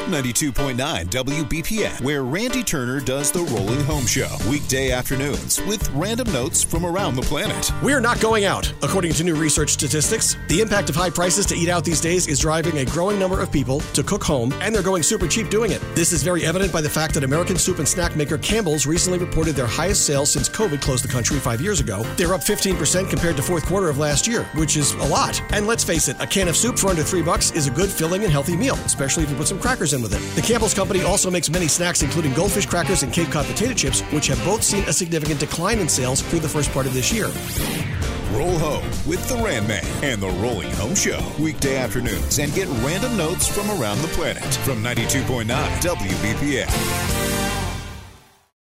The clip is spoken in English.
92.9 WBPN, where Randy Turner does the Rolling Home Show. Weekday afternoons with random notes from around the planet. We're not going out. According to new research statistics, the impact of high prices to eat out these days is driving a growing number of people to cook home, and they're going super cheap doing it. This is very evident by the fact that American soup and snack maker Campbell's recently reported their highest sales since COVID closed the country 5 years ago. They're up 15% compared to fourth quarter of last year, which is a lot. And let's face it, a can of soup for under $3 is a good, filling, and healthy meal, especially if you put some crackers in with it. The Campbell's Company also makes many snacks, including goldfish crackers and Cape Cod potato chips, which have both seen a significant decline in sales through the first part of this year. Roll home with the Rand Man and the Rolling Home Show. Weekday afternoons, and get random notes from around the planet from 92.9 WBPN.